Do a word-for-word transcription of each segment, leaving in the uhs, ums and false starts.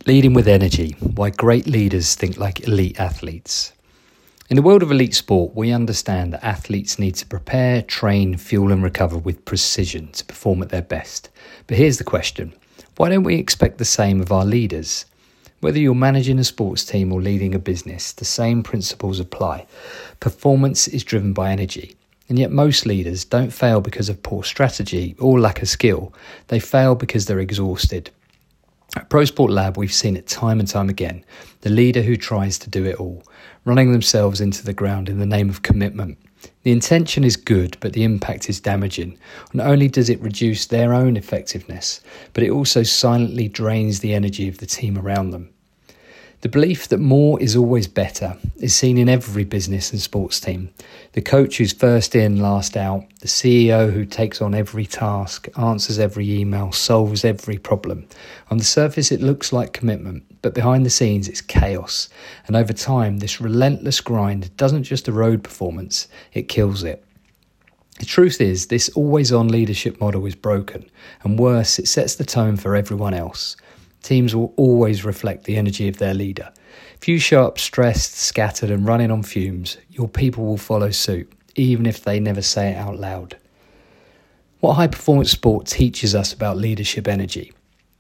Leading with energy, why great leaders think like elite athletes. In the world of elite sport, we understand that athletes need to prepare, train, fuel and recover with precision to perform at their best. But here's the question, why don't we expect the same of our leaders? Whether you're managing a sports team or leading a business, the same principles apply. Performance is driven by energy. And yet most leaders don't fail because of poor strategy or lack of skill. They fail because they're exhausted. At Pro Sport Lab, we've seen it time and time again. The leader who tries to do it all, running themselves into the ground in the name of commitment. The intention is good, but the impact is damaging. Not only does it reduce their own effectiveness, but it also silently drains the energy of the team around them. The belief that more is always better is seen in every business and sports team. The coach who's first in, last out, the C E O who takes on every task, answers every email, solves every problem. On the surface it looks like commitment, but behind the scenes it's chaos. And over time this relentless grind doesn't just erode performance, it kills it. The truth is this always-on leadership model is broken, and worse, it sets the tone for everyone else. Teams will always reflect the energy of their leader. If you show up stressed, scattered and running on fumes, your people will follow suit, even if they never say it out loud. What high-performance sport teaches us about leadership energy?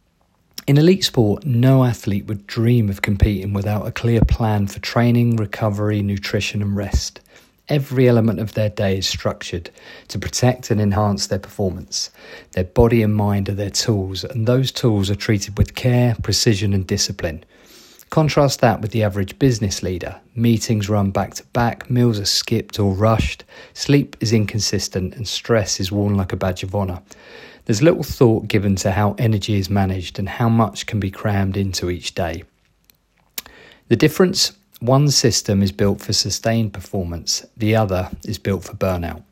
In elite sport, no athlete would dream of competing without a clear plan for training, recovery, nutrition and rest. Every element of their day is structured to protect and enhance their performance. Their body and mind are their tools, and those tools are treated with care, precision and discipline. Contrast that with the average business leader. Meetings run back to back, meals are skipped or rushed, sleep is inconsistent and stress is worn like a badge of honour. There's little thought given to how energy is managed and how much can be crammed into each day. The difference? One system is built for sustained performance, the other is built for burnout.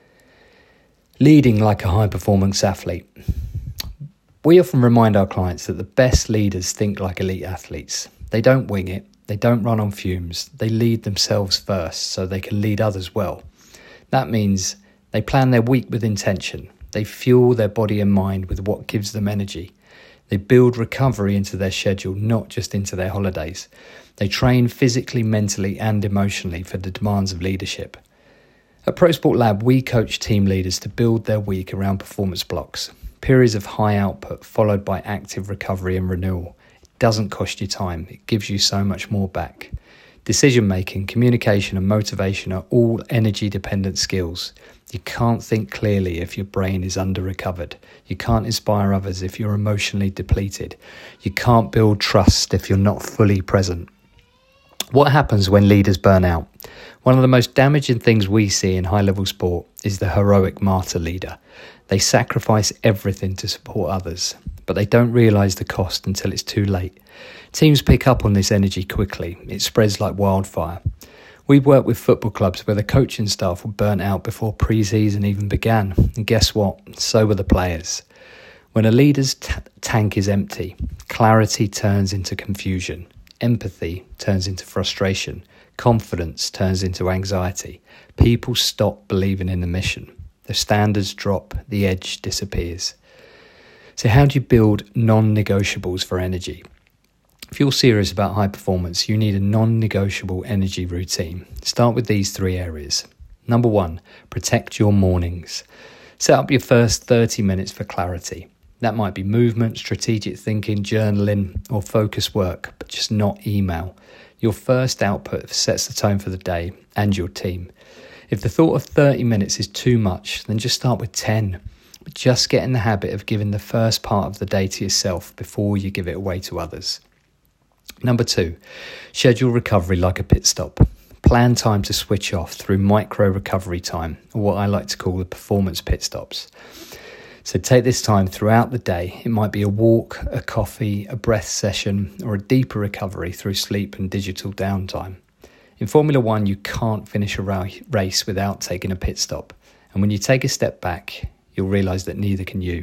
Leading like a high-performance athlete. We often remind our clients that the best leaders think like elite athletes. They don't wing it, they don't run on fumes, they lead themselves first so they can lead others well. That means they plan their week with intention, they fuel their body and mind with what gives them energy. They build recovery into their schedule, not just into their holidays. They train physically, mentally and emotionally for the demands of leadership. At Pro Sport Lab, we coach team leaders to build their week around performance blocks, periods of high output followed by active recovery and renewal. It doesn't cost you time, it gives you so much more back. Decision-making, communication and motivation are all energy-dependent skills. You can't think clearly if your brain is under-recovered. You can't inspire others if you're emotionally depleted. You can't build trust if you're not fully present. What happens when leaders burn out? One of the most damaging things we see in high-level sport is the heroic martyr leader. They sacrifice everything to support others, but they don't realise the cost until it's too late. Teams pick up on this energy quickly. It spreads like wildfire. We've worked with football clubs where the coaching staff were burnt out before pre-season even began. And guess what? So were the players. When a leader's t- tank is empty, clarity turns into confusion. Empathy turns into frustration. Confidence turns into anxiety. People stop believing in the mission. The standards drop. The edge disappears. So how do you build non-negotiables for energy? If you're serious about high performance, you need a non-negotiable energy routine. Start with these three areas. Number one, protect your mornings. Set up your first thirty minutes for clarity. That might be movement, strategic thinking, journaling, or focus work, but just not email. Your first output sets the tone for the day and your team. If the thought of thirty minutes is too much, then just start with ten. But just get in the habit of giving the first part of the day to yourself before you give it away to others. Number two, schedule recovery like a pit stop. Plan time to switch off through micro recovery time, or what I like to call the performance pit stops. So take this time throughout the day. It might be a walk, a coffee, a breath session, or a deeper recovery through sleep and digital downtime. In Formula One, you can't finish a race without taking a pit stop. And when you take a step back, you'll realise that neither can you.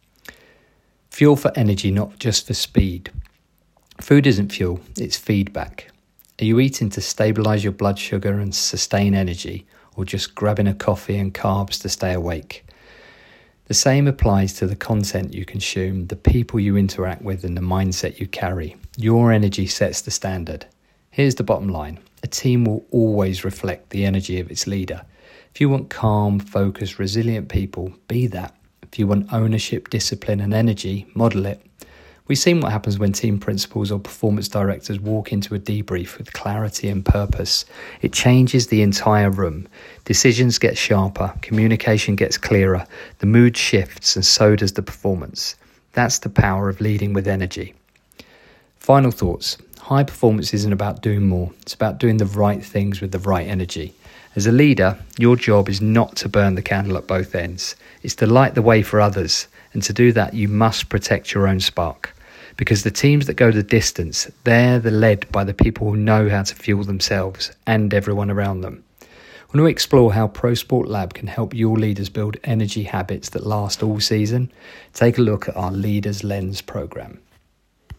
Fuel for energy, not just for speed. Food isn't fuel, it's feedback. Are you eating to stabilise your blood sugar and sustain energy, or just grabbing a coffee and carbs to stay awake? The same applies to the content you consume, the people you interact with and the mindset you carry. Your energy sets the standard. Here's the bottom line. A team will always reflect the energy of its leader. If you want calm, focused, resilient people, be that. If you want ownership, discipline and energy, model it. We've seen what happens when team principals or performance directors walk into a debrief with clarity and purpose. It changes the entire room. Decisions get sharper, communication gets clearer, the mood shifts, and so does the performance. That's the power of leading with energy. Final thoughts. High performance isn't about doing more. It's about doing the right things with the right energy. As a leader, your job is not to burn the candle at both ends. It's to light the way for others. And to do that, you must protect your own spark. Because the teams that go the distance, they're the led by the people who know how to fuel themselves and everyone around them. I want to explore how ProSport Lab can help your leaders build energy habits that last all season. Take a look at our Leaders Lens program.